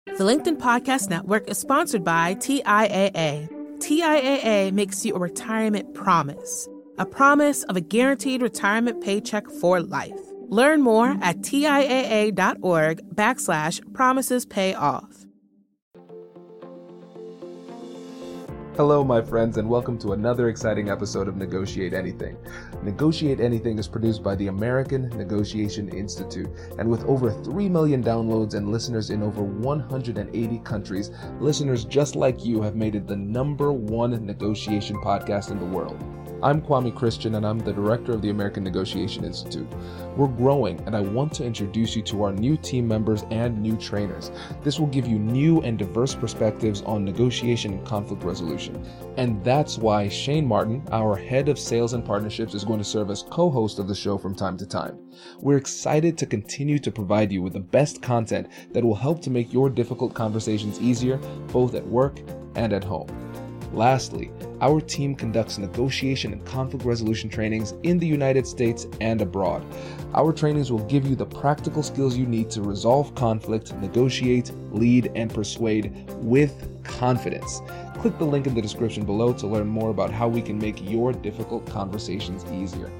The LinkedIn Podcast Network is sponsored by TIAA. TIAA makes you a retirement promise, a promise of a guaranteed retirement paycheck for life. Learn more at TIAA.org/promises pay off. Hello, my friends, and welcome to another exciting episode of Negotiate Anything. Negotiate Anything is produced by the American Negotiation Institute, and with over 3 million downloads and listeners in over 180 countries, listeners just like you have made it the #1 negotiation podcast in the world. I'm Kwame Christian, and I'm the director of the American Negotiation Institute. We're growing, and I want to introduce you to our new team members and new trainers. This will give you new and diverse perspectives on negotiation and conflict resolution. And that's why Shane Martin, our head of sales and partnerships, is going to serve as co-host of the show from time to time. We're excited to continue to provide you with the best content that will help to make your difficult conversations easier, both at work and at home. Lastly, our team conducts negotiation and conflict resolution trainings in the United States and abroad. Our trainings will give you the practical skills you need to resolve conflict, negotiate, lead, and persuade with confidence. Click the link in the description below to learn more about how we can make your difficult conversations easier.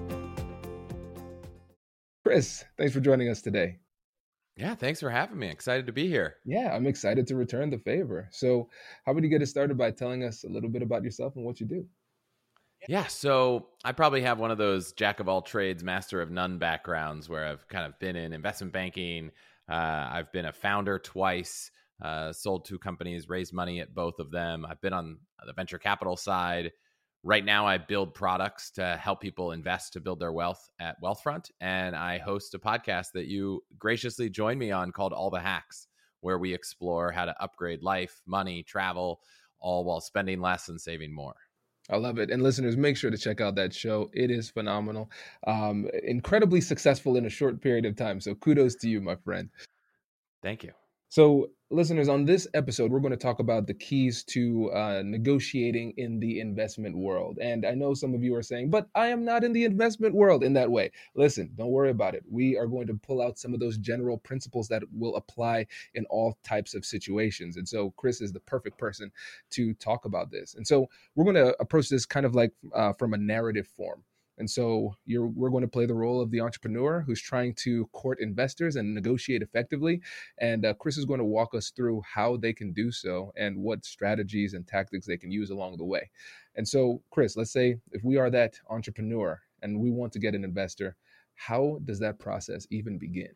Chris, thanks for joining us today. Yeah, thanks for having me. Excited to be here. Yeah, I'm excited to return the favor. So how about you get us started by telling us a little bit about yourself and what you do? Yeah, so I probably have one of those jack of all trades, master of none backgrounds where I've kind of been in investment banking. I've been a founder twice, sold 2 companies, raised money at both of them. I've been on the venture capital side. Right now, I build products to help people invest to build their wealth at Wealthfront. And I host a podcast that you graciously joined me on called All the Hacks, where we explore how to upgrade life, money, travel, all while spending less and saving more. I love it. And listeners, make sure to check out that show. It is phenomenal. Incredibly successful in a short period of time. So kudos to you, my friend. Thank you. So listeners, on this episode, we're going to talk about the keys to negotiating in the investment world. And I know some of you are saying, but I am not in the investment world in that way. Listen, don't worry about it. We are going to pull out some of those general principles that will apply in all types of situations. And so Chris is the perfect person to talk about this. And so we're going to approach this kind of like from a narrative form. And so we're going to play the role of the entrepreneur who's trying to court investors and negotiate effectively. And Chris is going to walk us through how they can do so and what strategies and tactics they can use along the way. And so, Chris, let's say if we are that entrepreneur and we want to get an investor, how does that process even begin?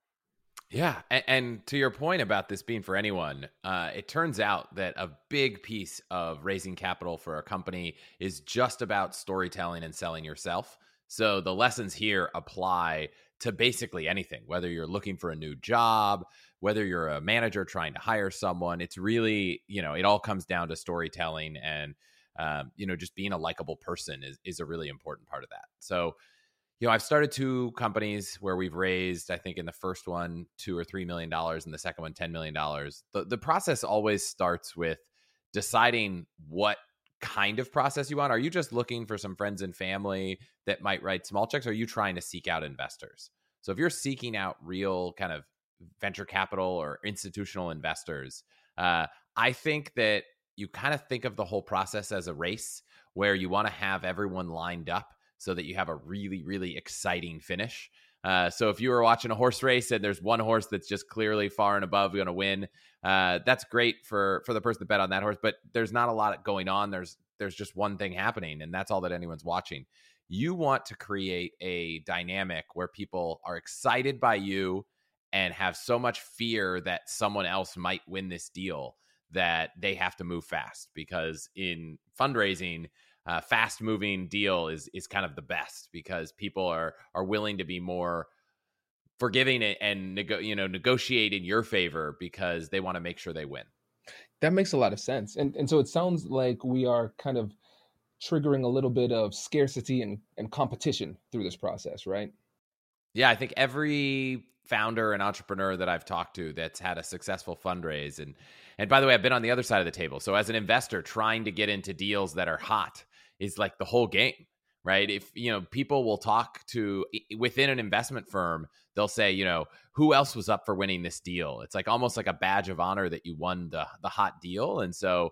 Yeah. And to your point about this being for anyone, it turns out that a big piece of raising capital for a company is just about storytelling and selling yourself. So the lessons here apply to basically anything, whether you're looking for a new job, whether you're a manager trying to hire someone. It's really, it all comes down to storytelling and, just being a likable person is a really important part of that. So I've started 2 companies where we've raised, I think in the first one, $2 or $3 million, and the second one, $10 million. The process always starts with deciding what kind of process you want. Are you just looking for some friends and family that might write small checks? Or are you trying to seek out investors? So if you're seeking out real kind of venture capital or institutional investors, I think that you kind of think of the whole process as a race where you want to have everyone lined up so that you have a really, really exciting finish. So if you were watching a horse race and there's one horse that's just clearly far and above going to win, that's great for the person that bet on that horse, but there's not a lot going on. There's just one thing happening, and that's all that anyone's watching. You want to create a dynamic where people are excited by you and have so much fear that someone else might win this deal that they have to move fast, because in fundraising, fast moving deal is kind of the best, because people are willing to be more forgiving and negotiate in your favor because they want to make sure they win. That makes a lot of sense. And so it sounds like we are kind of triggering a little bit of scarcity and competition through this process, right? Yeah, I think every founder and entrepreneur that I've talked to that's had a successful fundraise, and by the way, I've been on the other side of the table. So as an investor trying to get into deals that are hot is like the whole game, right? If, people will talk to within an investment firm, they'll say, who else was up for winning this deal? It's like almost like a badge of honor that you won the hot deal. And so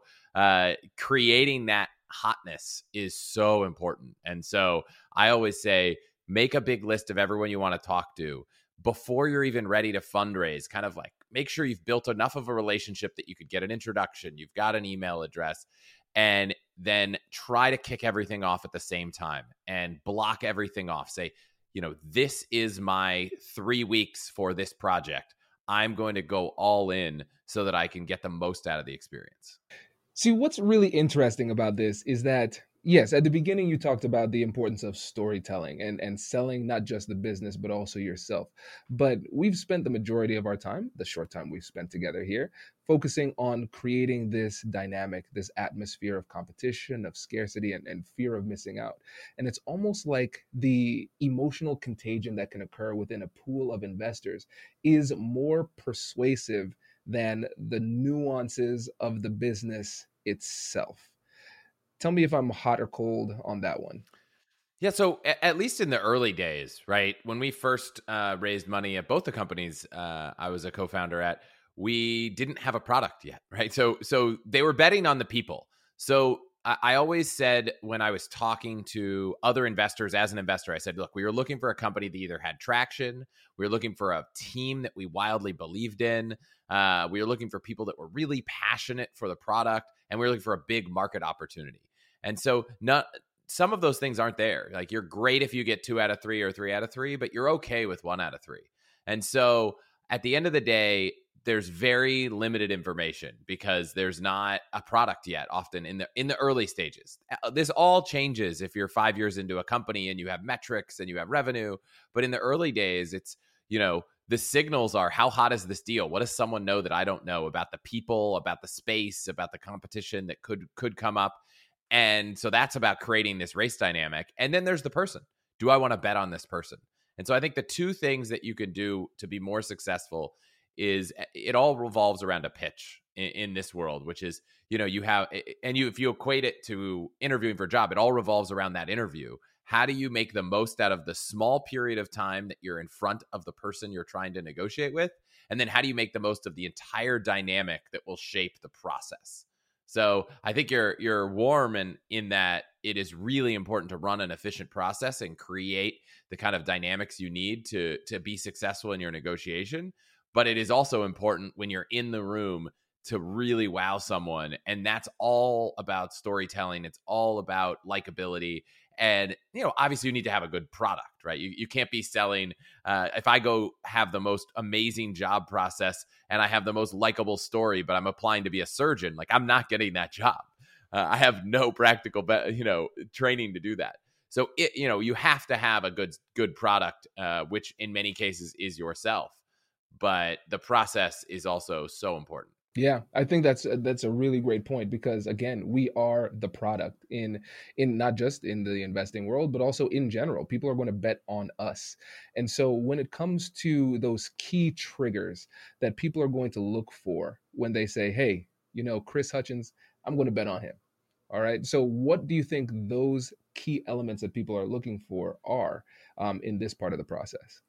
creating that hotness is so important. And so I always say, make a big list of everyone you want to talk to before you're even ready to fundraise. Kind of like make sure you've built enough of a relationship that you could get an introduction, you've got an email address, and then try to kick everything off at the same time and block everything off. Say, this is my 3 weeks for this project. I'm going to go all in so that I can get the most out of the experience. See, what's really interesting about this is that, yes, at the beginning, you talked about the importance of storytelling and selling not just the business, but also yourself. But we've spent the majority of our time, the short time we've spent together here, focusing on creating this dynamic, this atmosphere of competition, of scarcity, and fear of missing out. And it's almost like the emotional contagion that can occur within a pool of investors is more persuasive than the nuances of the business itself. Tell me if I'm hot or cold on that one. Yeah, so at least in the early days, right, when we first raised money at both the companies I was a co-founder at, we didn't have a product yet, right? So they were betting on the people. So I always said when I was talking to other investors as an investor, I said, look, we were looking for a company that either had traction, we were looking for a team that we wildly believed in, we were looking for people that were really passionate for the product, and we were looking for a big market opportunity. And so some of those things aren't there. Like, you're great if you get 2 out of 3 or 3 out of 3, but you're okay with 1 out of 3. And so at the end of the day, there's very limited information because there's not a product yet, often in the early stages. This all changes if you're 5 years into a company and you have metrics and you have revenue. But in the early days, it's, the signals are, how hot is this deal? What does someone know that I don't know about the people, about the space, about the competition that could come up? And so that's about creating this race dynamic. And then there's the person. Do I want to bet on this person? And so I think the two things that you can do to be more successful is it all revolves around a pitch in this world, which is, you have, and if you equate it to interviewing for a job, it all revolves around that interview. How do you make the most out of the small period of time that you're in front of the person you're trying to negotiate with? And then how do you make the most of the entire dynamic that will shape the process? So I think you're warm in that it is really important to run an efficient process and create the kind of dynamics you need to be successful in your negotiation. But it is also important when you're in the room to really wow someone. And that's all about storytelling. It's all about likability. And, obviously you need to have a good product, right? You can't be selling, if I go have the most amazing job process and I have the most likable story, but I'm applying to be a surgeon, like, I'm not getting that job. I have no practical, training to do that. So, you have to have a good product, which in many cases is yourself. But the process is also so important. Yeah, I think that's a really great point because, again, we are the product in not just in the investing world, but also in general. People are going to bet on us. And so when it comes to those key triggers that people are going to look for when they say, hey, Chris Hutchins, I'm going to bet on him. All right. So what do you think those key elements that people are looking for are in this part of the process?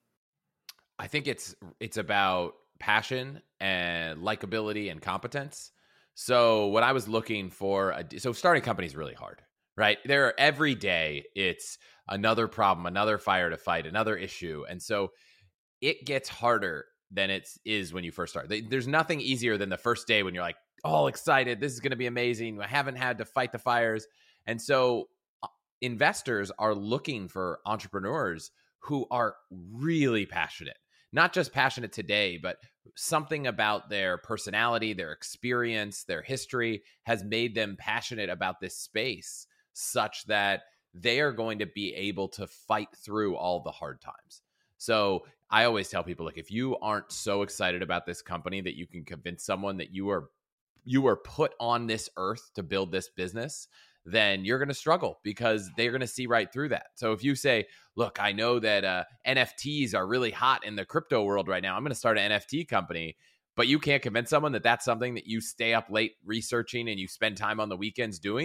I think it's about passion and likability and competence. So what I was looking for, so starting a company is really hard, right? Every day it's another problem, another fire to fight, another issue. And so it gets harder than it is when you first start. There's nothing easier than the first day when you're like all excited. This is going to be amazing. I haven't had to fight the fires. And so investors are looking for entrepreneurs who are really passionate. Not just passionate today, but something about their personality, their experience, their history has made them passionate about this space such that they are going to be able to fight through all the hard times. So I always tell people, like, if you aren't so excited about this company that you can convince someone that you were put on this earth to build this business, then you're going to struggle because they're going to see right through that. So if you say, look, I know that NFTs are really hot in the crypto world right now, I'm going to start an NFT company, but you can't convince someone that that's something that you stay up late researching and you spend time on the weekends doing,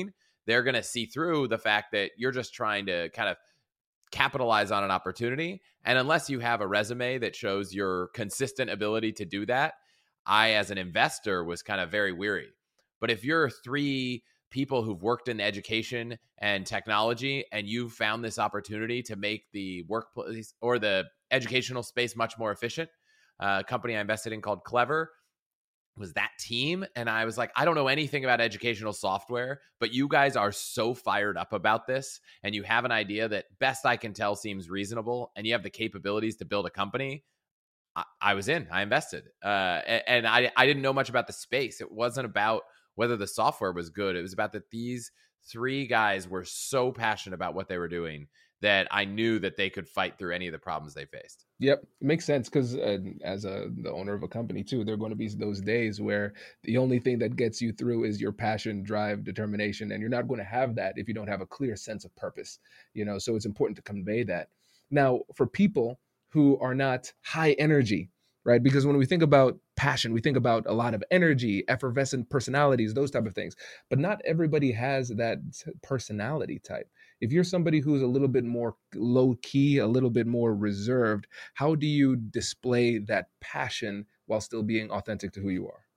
they're going to see through the fact that you're just trying to kind of capitalize on an opportunity. And unless you have a resume that shows your consistent ability to do that, I, as an investor, was kind of very weary. But if you're three people who've worked in education and technology, and you've found this opportunity to make the workplace or the educational space much more efficient, a company I invested in called Clever was that team. And I was like, I don't know anything about educational software, but you guys are so fired up about this, and you have an idea that, best I can tell, seems reasonable, and you have the capabilities to build a company. I was in. I invested. And I didn't know much about the space. It wasn't about whether the software was good. It was about that these three guys were so passionate about what they were doing that I knew that they could fight through any of the problems they faced. Yep, it makes sense, because as the owner of a company too, there are going to be those days where the only thing that gets you through is your passion, drive, determination, and you're not going to have that if you don't have a clear sense of purpose. So it's important to convey that. Now, for people who are not high energy, right? Because when we think about passion, we think about a lot of energy, effervescent personalities, those type of things. But not everybody has that personality type. If you're somebody who's a little bit more low key, a little bit more reserved, how do you display that passion while still being authentic to who you are?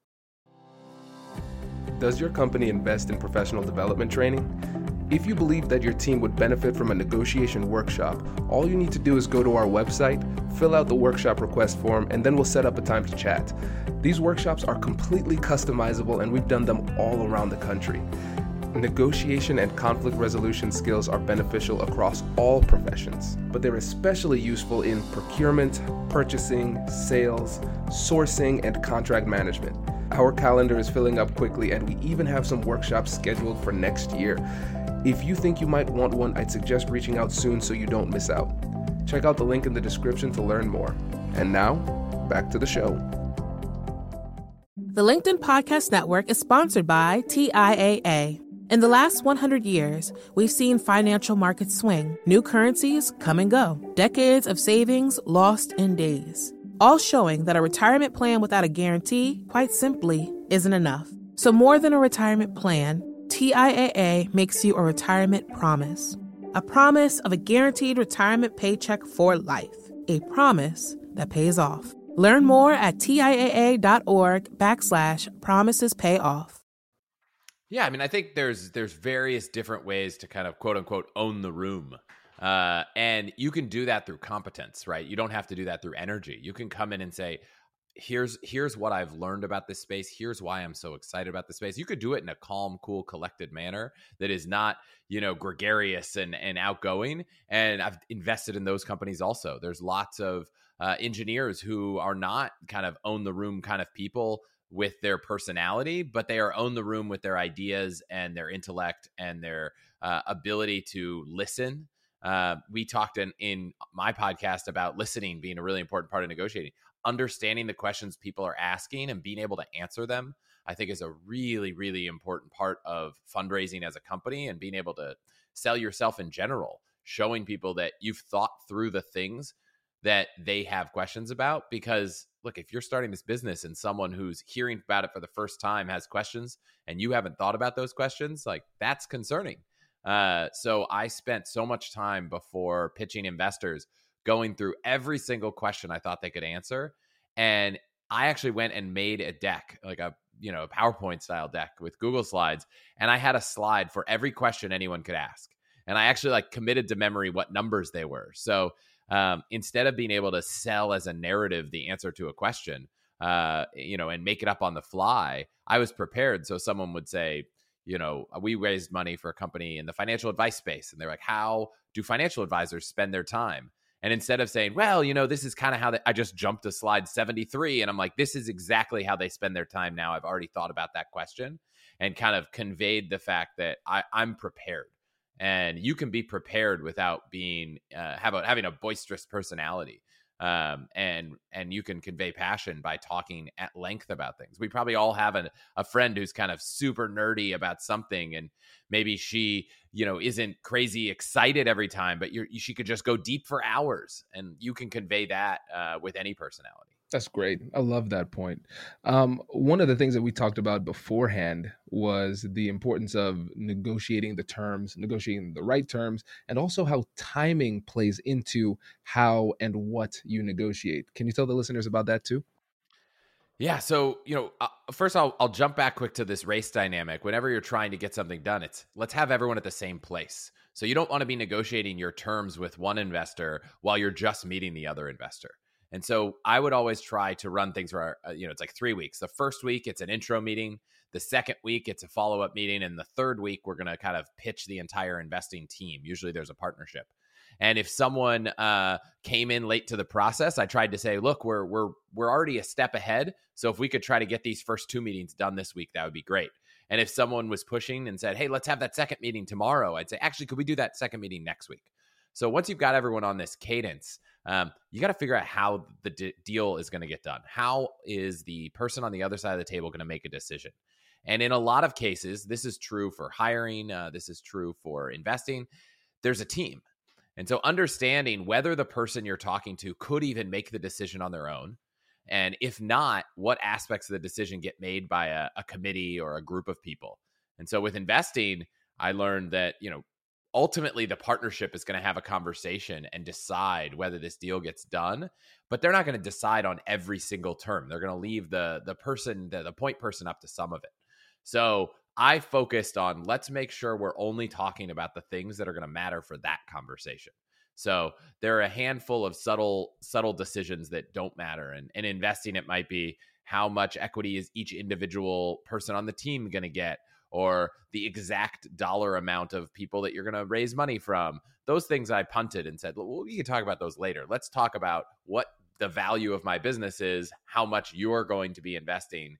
Does your company invest in professional development training? If you believe that your team would benefit from a negotiation workshop, all you need to do is go to our website, fill out the workshop request form, and then we'll set up a time to chat. These workshops are completely customizable, and we've done them all around the country. Negotiation and conflict resolution skills are beneficial across all professions, but they're especially useful in procurement, purchasing, sales, sourcing, and contract management. Our calendar is filling up quickly, and we even have some workshops scheduled for next year. If you think you might want one, I'd suggest reaching out soon so you don't miss out. Check out the link in the description to learn more. And now, back to the show. The LinkedIn Podcast Network is sponsored by TIAA. In the last 100 years, we've seen financial markets swing, new currencies come and go, decades of savings lost in days, all showing that a retirement plan without a guarantee, quite simply, isn't enough. So more than a retirement plan, TIAA makes you a retirement promise. A promise of a guaranteed retirement paycheck for life. A promise that pays off. Learn more at TIAA.org/promisespayoff. Yeah, I mean, I think there's various different ways to kind of quote unquote own the room. And you can do that through competence, right? You don't have to do that through energy. You can come in and say, here's what I've learned about this space. Here's why I'm so excited about this space. You could do it in a calm, cool, collected manner that is not, gregarious and outgoing. And I've invested in those companies also. There's lots of engineers who are not kind of own the room kind of people with their personality, but they are own the room with their ideas and their intellect and their ability to listen. We talked in my podcast about listening being a really important part of negotiating. Understanding the questions people are asking and being able to answer them, I think, is a really, really important part of fundraising as a company, and being able to sell yourself in general, showing people that you've thought through the things that they have questions about. Because look, if you're starting this business and someone who's hearing about it for the first time has questions and you haven't thought about those questions, like, that's concerning. So I spent so much time before pitching investors going through every single question I thought they could answer. And I actually went and made a deck, like a PowerPoint style deck with Google Slides. And I had a slide for every question anyone could ask. And I actually committed to memory what numbers they were. So instead of being able to sell as a narrative the answer to a question, and make it up on the fly, I was prepared. So someone would say, we raised money for a company in the financial advice space. And they're like, how do financial advisors spend their time? And instead of saying, well, this is kind of how I just jumped to slide 73. And I'm like, this is exactly how they spend their time now. I've already thought about that question, and kind of conveyed the fact that I'm prepared. And you can be prepared without being having a boisterous personality. And you can convey passion by talking at length about things. We probably all have a friend who's kind of super nerdy about something, and maybe she, isn't crazy excited every time, but she could just go deep for hours, and you can convey that with any personality. That's great. I love that point. One of the things that we talked about beforehand was the importance of negotiating the terms, negotiating the right terms, and also how timing plays into how and what you negotiate. Can you tell the listeners about that too? Yeah. So, first I'll jump back quick to this race dynamic. Whenever you're trying to get something done, it's let's have everyone at the same place. So you don't want to be negotiating your terms with one investor while you're just meeting the other investor. And so I would always try to run things where, it's like 3 weeks. The first week, it's an intro meeting. The second week, it's a follow up meeting. And the third week, we're going to kind of pitch the entire investing team. Usually there's a partnership. And if someone came in late to the process, I tried to say, look, we're already a step ahead. So if we could try to get these first 2 meetings done this week, that would be great. And if someone was pushing and said, hey, let's have that second meeting tomorrow, I'd say, actually, could we do that second meeting next week? So once you've got everyone on this cadence, you got to figure out how the deal is going to get done. How is the person on the other side of the table going to make a decision? And in a lot of cases, this is true for hiring. This is true for investing. There's a team. And so understanding whether the person you're talking to could even make the decision on their own. And if not, what aspects of the decision get made by a committee or a group of people. And so with investing, I learned that, ultimately the partnership is going to have a conversation and decide whether this deal gets done, but they're not going to decide on every single term. They're going to leave the point person up to some of it. So I focused on let's make sure we're only talking about the things that are going to matter for that conversation. So there are a handful of subtle decisions that don't matter. And investing, it might be how much equity is each individual person on the team going to get, or the exact dollar amount of people that you're going to raise money from. Those things I punted and said, well, we can talk about those later. Let's talk about what the value of my business is, how much you're going to be investing,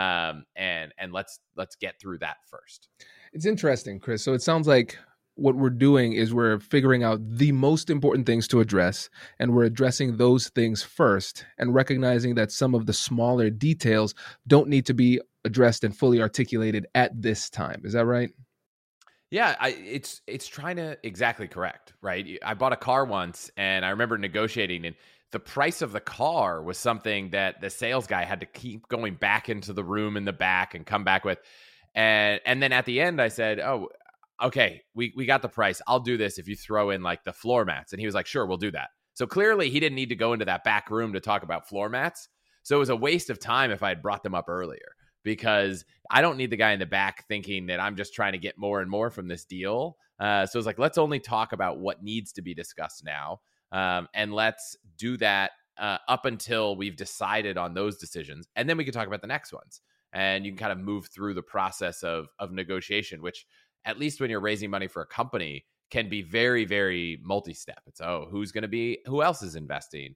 and let's get through that first. It's interesting, Chris. So it sounds like what we're doing is we're figuring out the most important things to address, and we're addressing those things first and recognizing that some of the smaller details don't need to be addressed and fully articulated at this time. Is that right? Yeah, it's trying to exactly correct, right? I bought a car once and I remember negotiating, and the price of the car was something that the sales guy had to keep going back into the room in the back and come back with. And then at the end I said, oh, okay, we got the price. I'll do this if you throw in like the floor mats. And he was like, sure, we'll do that. So clearly he didn't need to go into that back room to talk about floor mats. So it was a waste of time if I had brought them up earlier, because I don't need the guy in the back thinking that I'm just trying to get more and more from this deal. So it's like, let's only talk about what needs to be discussed now. And let's do that up until we've decided on those decisions. And then we can talk about the next ones. And you can kind of move through the process of negotiation, which, at least when you're raising money for a company, can be very, very multi-step. It's, who else is investing?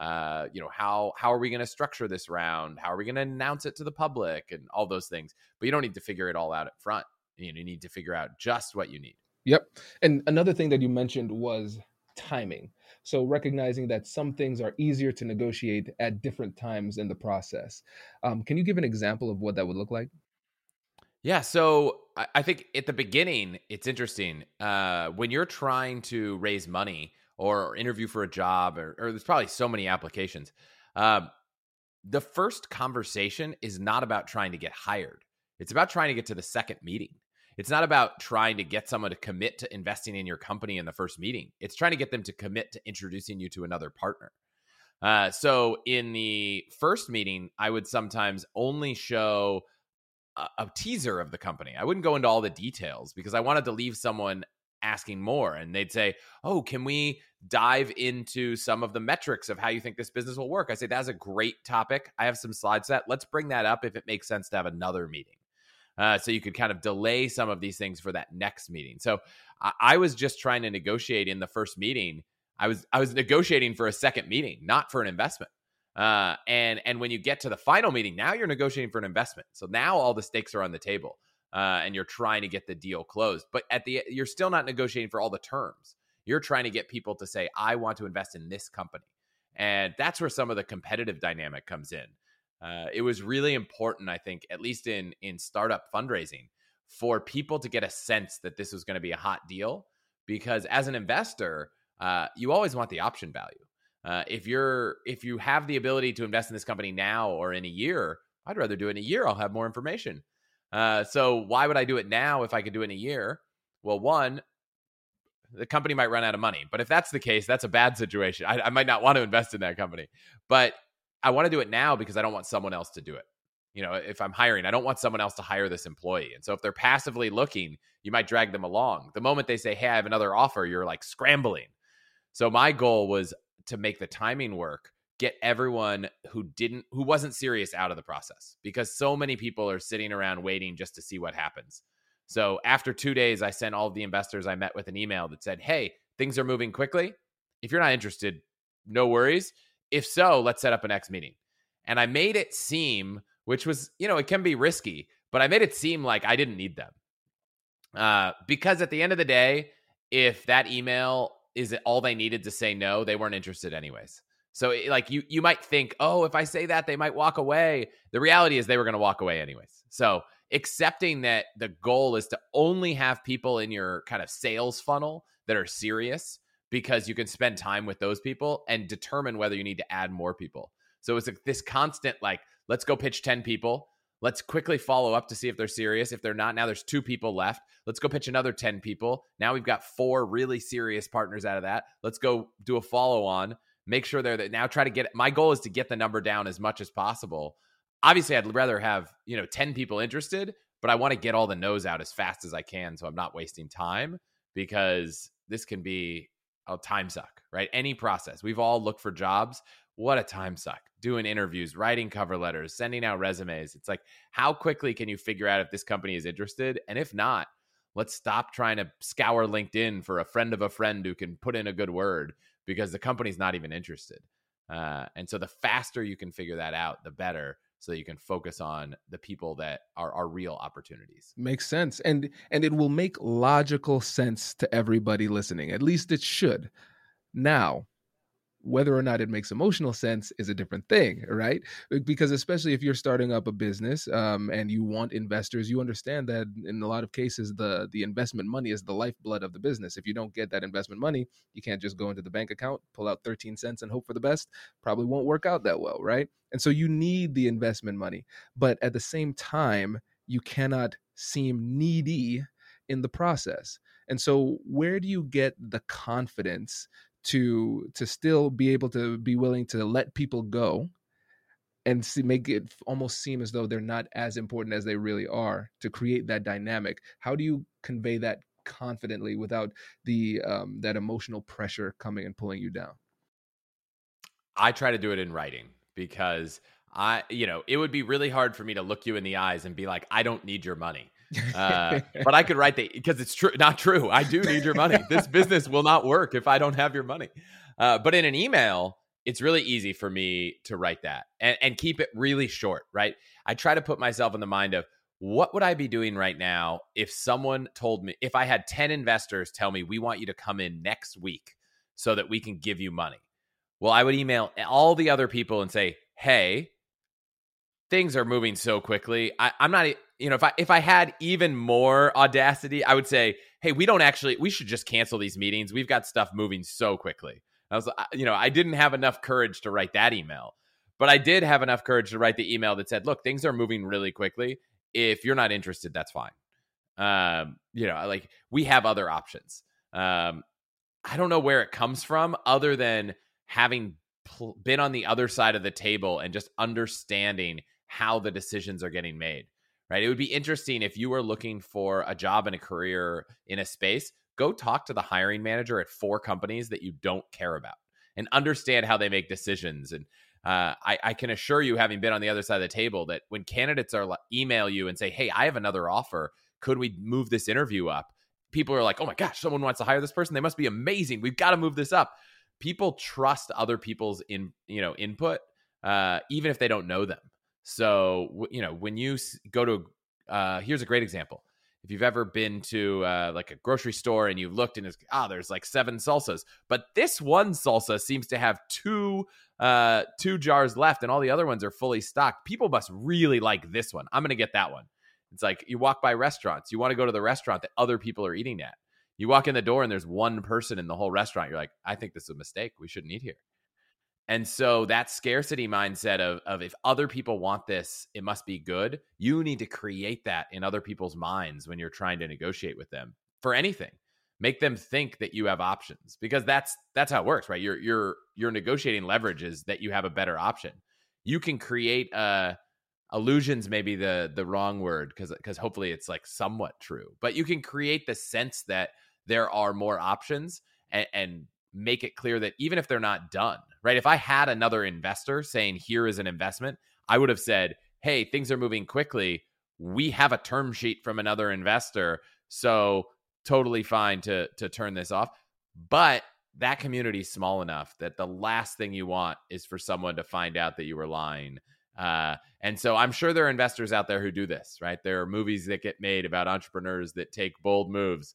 How are we going to structure this round? How are we going to announce it to the public, and all those things? But you don't need to figure it all out up front. You need to figure out just what you need. Yep. And another thing that you mentioned was timing. So recognizing that some things are easier to negotiate at different times in the process. Can you give an example of what that would look like? Yeah, so I think at the beginning, it's interesting. When you're trying to raise money or interview for a job, or there's probably so many applications, the first conversation is not about trying to get hired. It's about trying to get to the second meeting. It's not about trying to get someone to commit to investing in your company in the first meeting. It's trying to get them to commit to introducing you to another partner. So in the first meeting, I would sometimes only show a teaser of the company. I wouldn't go into all the details because I wanted to leave someone asking more. And they'd say, oh, can we dive into some of the metrics of how you think this business will work? I say, that's a great topic. I have some slide set. Let's bring that up if it makes sense to have another meeting. So you could kind of delay some of these things for that next meeting. So I was just trying to negotiate in the first meeting. I was negotiating for a second meeting, not for an investment. And when you get to the final meeting, now you're negotiating for an investment. So now all the stakes are on the table, and you're trying to get the deal closed. But you're still not negotiating for all the terms. You're trying to get people to say, I want to invest in this company. And that's where some of the competitive dynamic comes in. It was really important, I think, at least in startup fundraising, for people to get a sense that this was going to be a hot deal, because as an investor, you always want the option value. If you have the ability to invest in this company now or in a year, I'd rather do it in a year. I'll have more information. So why would I do it now if I could do it in a year? Well, one, the company might run out of money. But if that's the case, that's a bad situation. I might not want to invest in that company. But I want to do it now because I don't want someone else to do it. If I'm hiring, I don't want someone else to hire this employee. And so if they're passively looking, you might drag them along. The moment they say, hey, I have another offer, you're like scrambling. So my goal was to make the timing work, get everyone who wasn't serious out of the process, because so many people are sitting around waiting just to see what happens. So after 2 days, I sent all of the investors I met with an email that said, hey, things are moving quickly. If you're not interested, no worries. If so, let's set up a next meeting. And I made it seem, which was, it can be risky, but I made it seem like I didn't need them. Because at the end of the day, if that email is all they needed to say no, they weren't interested anyways. So you might think, oh, if I say that, they might walk away. The reality is they were going to walk away anyways. So accepting that the goal is to only have people in your kind of sales funnel that are serious, because you can spend time with those people and determine whether you need to add more people. So it's this constant, let's go pitch 10 people. Let's quickly follow up to see if they're serious. If they're not, now there's 2 people left. Let's go pitch another 10 people. Now we've got 4 really serious partners out of that. Let's go do a follow-on. Make sure they're there. Now try to get, my goal is to get the number down as much as possible. Obviously, I'd rather have, 10 people interested, but I want to get all the no's out as fast as I can so I'm not wasting time, because this can be a time suck, right? Any process. We've all looked for jobs. What a time suck. Doing interviews, writing cover letters, sending out resumes. It's like, how quickly can you figure out if this company is interested? And if not, let's stop trying to scour LinkedIn for a friend of a friend who can put in a good word, because the company's not even interested. And so the faster you can figure that out, the better, so that you can focus on the people that are real opportunities. Makes sense. And it will make logical sense to everybody listening. At least it should. Now, whether or not it makes emotional sense is a different thing, right? Because especially if you're starting up a business and you want investors, you understand that in a lot of cases, the investment money is the lifeblood of the business. If you don't get that investment money, you can't just go into the bank account, pull out 13 cents and hope for the best. Probably won't work out that well, right? And so you need the investment money. But at the same time, you cannot seem needy in the process. And so where do you get the confidence to still be able to be willing to let people go and make it almost seem as though they're not as important as they really are, to create that dynamic? How do you convey that confidently without the that emotional pressure coming and pulling you down? I try to do it in writing, because it would be really hard for me to look you in the eyes and be like, I don't need your money. But I could write because it's true, not true. I do need your money. This business will not work if I don't have your money. But in an email, it's really easy for me to write that and keep it really short, right? I try to put myself in the mind of, what would I be doing right now if someone told me, if I had 10 investors tell me, we want you to come in next week so that we can give you money. Well, I would email all the other people and say, hey, things are moving so quickly. I'm not, if I had even more audacity, I would say, hey, we should just cancel these meetings. We've got stuff moving so quickly. I didn't have enough courage to write that email, but I did have enough courage to write the email that said, look, things are moving really quickly. If you're not interested, that's fine. We have other options. I don't know where it comes from, other than having been on the other side of the table and just understanding how the decisions are getting made, right? It would be interesting if you were looking for a job and a career in a space, go talk to the hiring manager at 4 companies that you don't care about and understand how they make decisions. And I can assure you, having been on the other side of the table, that when candidates email you and say, hey, I have another offer, could we move this interview up? People are like, oh my gosh, someone wants to hire this person. They must be amazing. We've got to move this up. People trust other people's input, even if they don't know them. So, when you go to, here's a great example. If you've ever been to like a grocery store and you've looked and there's like 7 salsas, but this one salsa seems to have two jars left and all the other ones are fully stocked. People must really like this one. I'm going to get that one. It's like you walk by restaurants. You want to go to the restaurant that other people are eating at. You walk in the door and there's one person in the whole restaurant. You're like, I think this is a mistake. We shouldn't eat here. And so that scarcity mindset of if other people want this, it must be good. You need to create that in other people's minds when you're trying to negotiate with them for anything. Make them think that you have options, because that's how it works, right? Your negotiating leverage is that you have a better option. You can create illusions, maybe the wrong word, because hopefully it's like somewhat true, but you can create the sense that there are more options and make it clear that even if they're not done, right? If I had another investor saying, here is an investment, I would have said, hey, things are moving quickly. We have a term sheet from another investor, so totally fine to turn this off. But that community is small enough that the last thing you want is for someone to find out that you were lying. And so I'm sure there are investors out there who do this, right? There are movies that get made about entrepreneurs that take bold moves.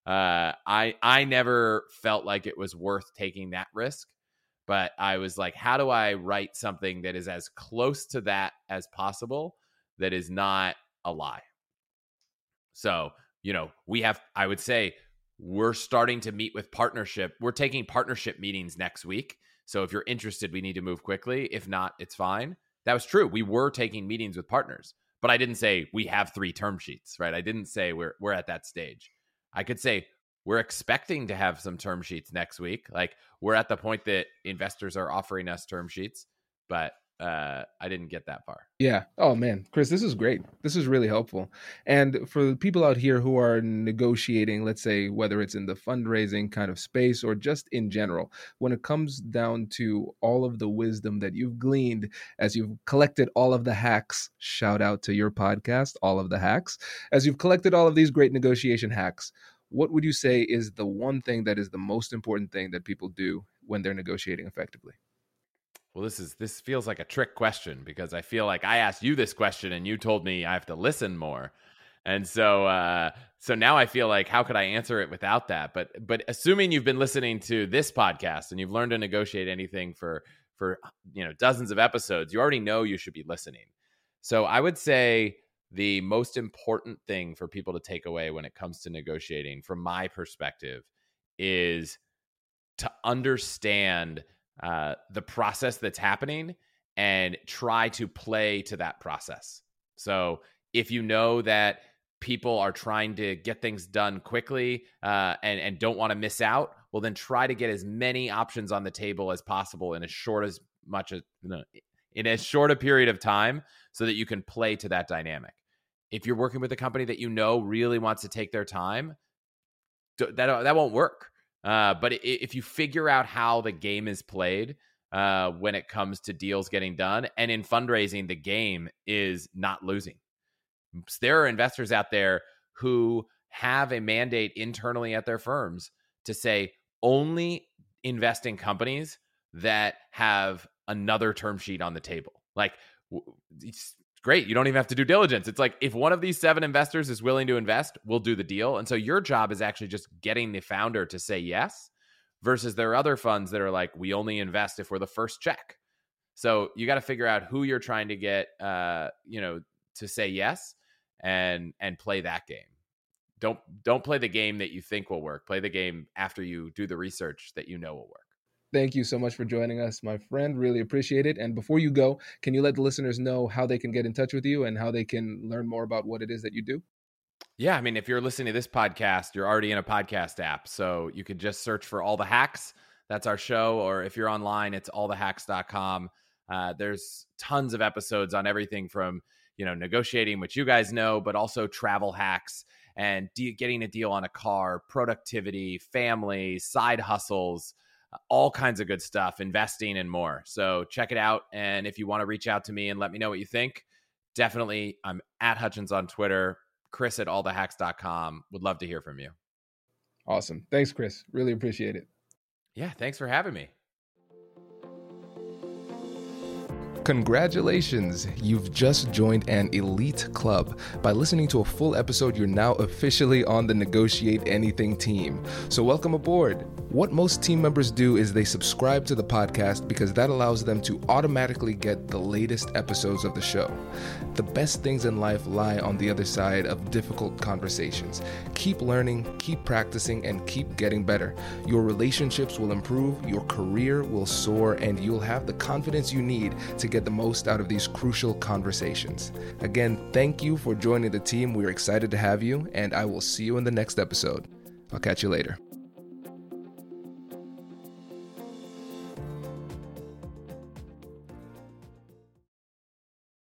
I never felt like it was worth taking that risk, but I was like, how do I write something that is as close to that as possible, that is not a lie? So, I would say we're starting to meet with partnership. We're taking partnership meetings next week. So if you're interested, we need to move quickly. If not, it's fine. That was true. We were taking meetings with partners, but I didn't say we have 3 term sheets, right? I didn't say we're at that stage. I could say we're expecting to have some term sheets next week. Like, we're at the point that investors are offering us term sheets, but I didn't get that far. Yeah. Oh man, Chris, this is great. This is really helpful. And for the people out here who are negotiating, let's say, whether it's in the fundraising kind of space or just in general, when it comes down to all of the wisdom that you've gleaned as you've collected all of the hacks, shout out to your podcast, All of the Hacks, as you've collected all of these great negotiation hacks, what would you say is the one thing that is the most important thing that people do when they're negotiating effectively? Well, this feels like a trick question, because I feel like I asked you this question and you told me I have to listen more. And so now I feel like, how could I answer it without that? But assuming you've been listening to this podcast and you've learned to negotiate anything for dozens of episodes, you already know you should be listening. So I would say the most important thing for people to take away when it comes to negotiating, from my perspective, is to understand the process that's happening and try to play to that process. So if you know that people are trying to get things done quickly and don't want to miss out, well, then try to get as many options on the table as possible in as short a period of time, so that you can play to that dynamic. If you're working with a company that really wants to take their time, that won't work. But if you figure out how the game is played when it comes to deals getting done, and in fundraising, the game is not losing. There are investors out there who have a mandate internally at their firms to say, only invest in companies that have another term sheet on the table. Like, it's great. You don't even have to do diligence. It's like, if one of these 7 investors is willing to invest, we'll do the deal. And so your job is actually just getting the founder to say yes, versus there are other funds that are like, we only invest if we're the first check. So you got to figure out who you're trying to get, to say yes, and play that game. Don't play the game that you think will work. Play the game after you do the research that you know will work. Thank you so much for joining us, my friend. Really appreciate it. And before you go, can you let the listeners know how they can get in touch with you and how they can learn more about what it is that you do? Yeah, I mean, if you're listening to this podcast, you're already in a podcast app. So you could just search for All the Hacks. That's our show. Or if you're online, it's allthehacks.com. There's tons of episodes on everything from, negotiating, which you guys know, but also travel hacks and getting a deal on a car, productivity, family, side hustles, all kinds of good stuff, investing and more. So check it out. And if you want to reach out to me and let me know what you think, definitely, I'm at Hutchins on Twitter, Chris at allthehacks.com. Would love to hear from you. Awesome. Thanks, Chris. Really appreciate it. Yeah, thanks for having me. Congratulations, you've just joined an elite club. By listening to a full episode, you're now officially on the Negotiate Anything team. So welcome aboard. What most team members do is they subscribe to the podcast because that allows them to automatically get the latest episodes of the show. The best things in life lie on the other side of difficult conversations. Keep learning, keep practicing, and keep getting better. Your relationships will improve, your career will soar, and you'll have the confidence you need to get the most out of these crucial conversations. Again, thank you for joining the team. We're excited to have you, and I will see you in the next episode. I'll catch you later.